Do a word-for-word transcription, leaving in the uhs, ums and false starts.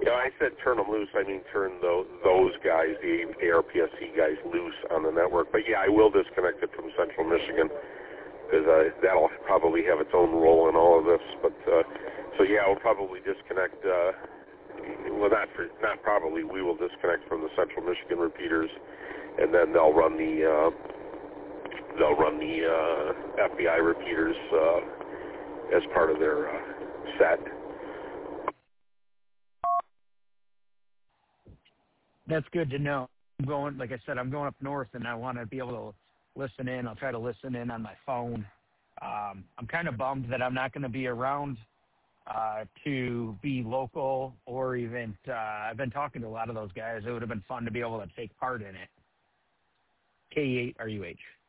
Yeah, I said turn them loose. I mean turn those, those guys, the A R P S C guys, loose on the network. But yeah, I will disconnect it from Central Michigan because uh, that'll probably have its own role in all of this. But uh, so yeah, we'll probably disconnect. Uh, well, not for, not probably. We will disconnect from the Central Michigan repeaters, and then they'll run the uh, they'll run the uh, F B I repeaters uh, as part of their uh, set. That's good to know. I'm going, like I said, I'm going up north, and I want to be able to listen in. I'll try to listen in on my phone. Um, I'm kind of bummed that I'm not going to be around uh, to be local or even. Uh, I've been talking to a lot of those guys. It would have been fun to be able to take part in it. K eight R U H.